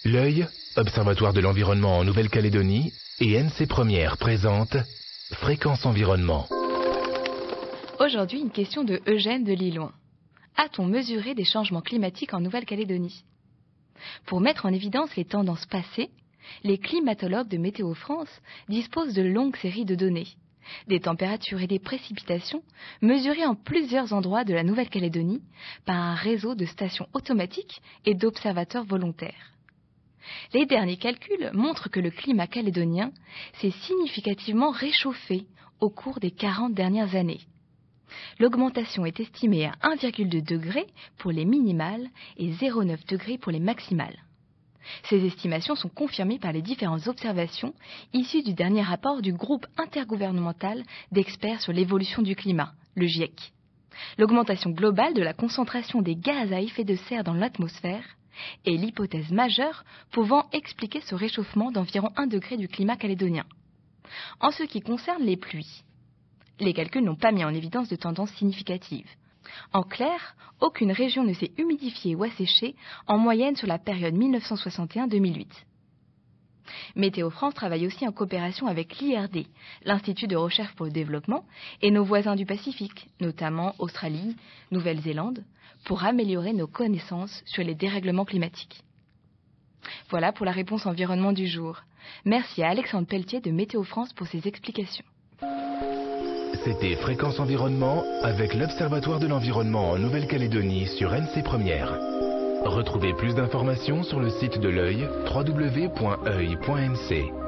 L'œil, Observatoire de l'environnement en Nouvelle-Calédonie, et NC Première présente Fréquence Environnement. Aujourd'hui, une question de Eugène de Lilloin. A-t-on mesuré des changements climatiques en Nouvelle-Calédonie? Pour mettre en évidence les tendances passées, les climatologues de Météo France disposent de longues séries de données, des températures et des précipitations mesurées en plusieurs endroits de la Nouvelle-Calédonie par un réseau de stations automatiques et d'observateurs volontaires. Les derniers calculs montrent que le climat calédonien s'est significativement réchauffé au cours des 40 dernières années. L'augmentation est estimée à 1,2 degré pour les minimales et 0,9 degré pour les maximales. Ces estimations sont confirmées par les différentes observations issues du dernier rapport du groupe intergouvernemental d'experts sur l'évolution du climat, le GIEC. L'augmentation globale de la concentration des gaz à effet de serre dans l'atmosphère est l'hypothèse majeure pouvant expliquer ce réchauffement d'environ 1 degré du climat calédonien. En ce qui concerne les pluies, les calculs n'ont pas mis en évidence de tendance significative. En clair, aucune région ne s'est humidifiée ou asséchée en moyenne sur la période 1961-2008. Météo France travaille aussi en coopération avec l'IRD, l'Institut de recherche pour le développement, et nos voisins du Pacifique, notamment Australie, Nouvelle-Zélande, pour améliorer nos connaissances sur les dérèglements climatiques. Voilà pour la réponse environnement du jour. Merci à Alexandre Pelletier de Météo France pour ses explications. C'était Fréquence Environnement avec l'Observatoire de l'environnement en Nouvelle-Calédonie sur NC Première. Retrouvez plus d'informations sur le site de l'œil www.oeil.nc.